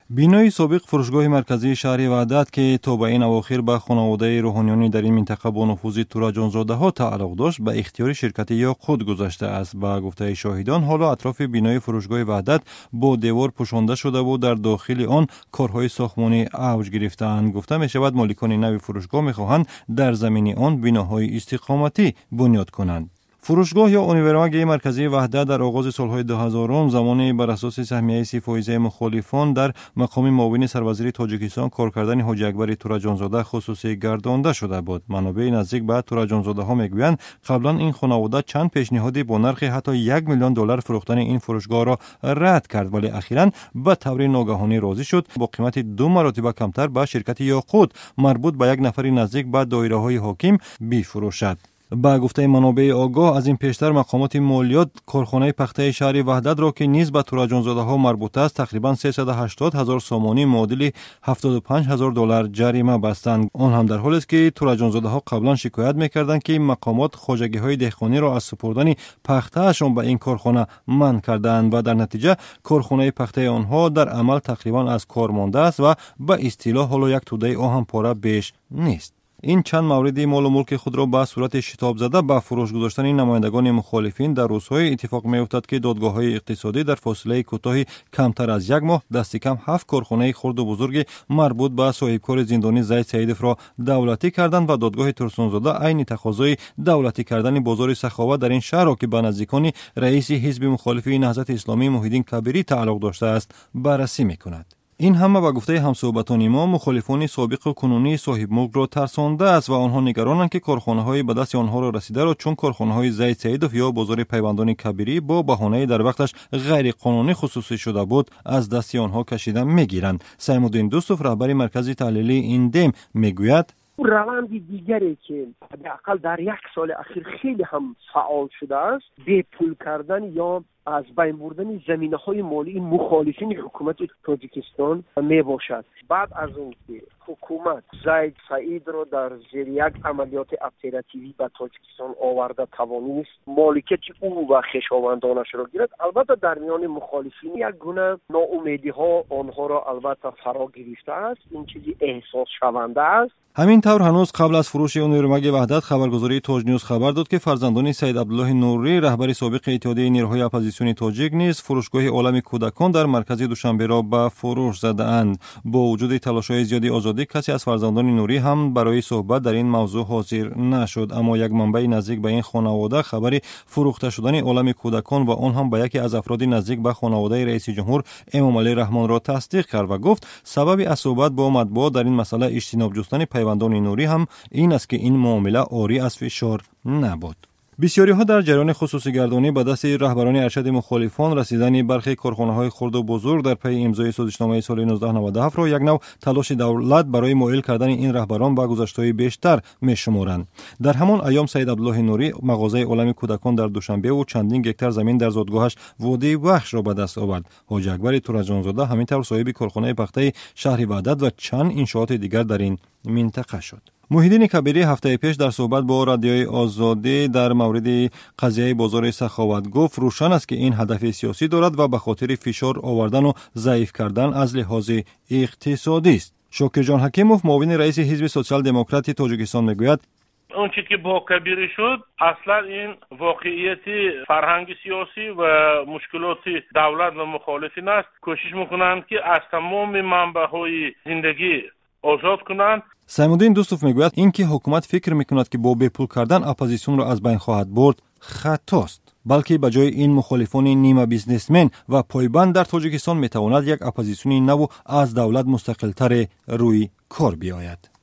بینای سابق فروشگاه مرکزی شهر وحدت که تا به این اواخر به خانواده روحانیانی در این منطقه با نفوذ تورا جانزاده ها تعلق داشت به اختیار شرکت یاقوت گذاشته است. با گفته شاهدان حالا اطراف بینای فروشگاه وحدت با دیوار پوشانده شده و در داخل آن کارهای ساختمانی اوج گرفته‌اند. گفته می شود مالکان نوی فروشگاه می‌خواهند در زمین آن بناهای استقامتی بنیاد کنند. فروشگاه یا اونیورماگ مرکزی وحدت در آغاز سالهای 2000 زمانی بر اساس سهمیه 30 فایزه مخالفان در مقام معاون سروزیر تاجیکستان کار کردن حاجی اکبر تورا جانزاده خصوصی گردانده شده بود. منابع نزدیک به تورا جانزاده ها میگویند قبلا این خانواده چند پیشنهادی با نرخ حتی $1 میلیون فروختن این فروشگاه را رد کرد، ولی اخیراً به طور ناگهانی راضی شد با قیمت 2 مرتبه کمتر به شرکت یاقوت مربوط به یک نفر نزدیک به دایره های حاکم بفروشد. با گفته منابع آگاه از این پیشتر مقامات مالیات کارخانه پخته شهر وحدت را که نیز به تورا جانزاده ها مربوط است تقریبا 380,000 سامانی معادل $75,000 جریمه بستند. آن هم در حالی است که تورا جانزاده ها قبلا شکایت میکردند که مقامات خواجگی های دهقانی را از سپردن پخته اشان به این کارخانه منع کردند و در نتیجه کارخانه پخته آنها در عمل تقریبا از کار مانده است و به اصطلاح حالا یک توده آهن پاره بیش نیست. این چند موردی مال و ملک خود را به صورت شتاب زده به فروش گذاشتن نمایندگان مخالفین در روزهای اتفاق می‌افتد که دادگاه‌های اقتصادی در فاصله کوتاه کمتر از یک ماه دست کم 7 کارخانه خرد و بزرگ مربوط به صاحبکار زندانی زید سیدف را دولتی کردند و دادگاه ترسونزاده عین تقاضای دولتی کردن بازار سخاوت در این شهر را که به نزدیکان رئیس حزب مخالف نهضت اسلامی محی الدین کبیری تعلق داشته است بررسی می‌کند. این همه با گفته همصحبتان ما مخالفان سابق و کنونی صاحب ملک را ترسانده است و آنها نگرانند که کارخانه‌های به دست آنها را رسیده را چون کارخانه‌های زید سیدف یا بازار پیوندان کبیری با بهانه در وقتش غیر قانونی خصوصی شده بود از دست آنها کشیده می‌گیرند. سیم‌الدین دوستوف رهبر مرکز تحلیلی این دم میگوید روند دیگری که حداقل در یک سال اخیر خیلی هم فعال شده است به پول کردن یا از بین بردن زمینه‌های مالی مخالفین حکومت تاجیکستان می باشد. بعد از اون که حکومت زید سعید را در زیر یک عملیات اپراتیوی به تاجیکستان آورده توانست مالکیت او و خویشاوندانش را گیرد، البته در میان مخالفین یک گونه ناامیدی ها آنها را البته فرا گرفته است. این چیزی احساس شونده است. همین طور هنوز قبل از فروش اونیورماگ وحدت خبرگزاری تاج نیوز خبر داد که فرزندان سید عبدالله نوری رهبر سابق اتحادیه نیروهای اپوزیسیونی تاجیک نیز فروشگاه عالم کودکان در مرکز دوشنبه را به فروش زده‌اند. با وجود تلاش‌های زیادی آزادی کسی از فرزندان نوری هم برای صحبت در این موضوع حاضر نشد، اما یک منبع نزدیک به این خانواده خبر فروخته شدن عالم کودکان و آن هم به یکی از افراد نزدیک به خانواده رئیس جمهور امام علی رحمان را تصدیق کرد و گفت سبب صحبت با مطبوعات در این مسئله اجتناب جستن پیوندان نوری هم این است که این معامله عاری از فشار نبود. بسیاری ها در جریان خصوصی گردانی به دست رهبران ارشد مخالفان رسیدن برخی کارخانه‌های خرد و بزرگ در پی امضای سازشنامه سال 1997 را یک نوع تلاش دولت برای مائل کردن این رهبران به گذشته‌های بیشتر می‌شمارند. در همان ایام سید عبدالله نوری مغازه عالم کودکان در دوشنبه و چندین گکتار زمین در زادگاهش وادی وحش را به دست آورد. حاجی اکبر تورا جانزاده همینطور صاحب کارخانه پخته شهر وحدت و چند انشاءات دیگر در این منطقه شد. محی الدین کبیری هفته پیش در صحبت با رادیوی آزادی در مورد قضیه بازار سخاوت گفت روشن است که این هدف سیاسی دارد و به خاطر فشار آوردن و ضعیف کردن از لحاظ اقتصادی است. شاکر جان حکیموف معاون رئیس حزب سوسیال دموکرات تاجیکستان میگوید اون چیزی که با کبیری شد اصلا این واقعیت فرهنگ سیاسی و مشکلات دولت و مخالفین است. کوشش میکنند که از تمام منبع‌های زندگی آزاد کنند. سیم‌الدین دوستوف میگوید اینکه حکومت فکر میکند که با بپول کردن اپوزیسیون را از بین خواهد برد خطاست، بلکه به جای این مخالفان نیمه بیزنسمن و پایبند در تاجیکستان میتواند یک اپوزیسیون نو از دولت مستقل‌تر روی کار بیاید.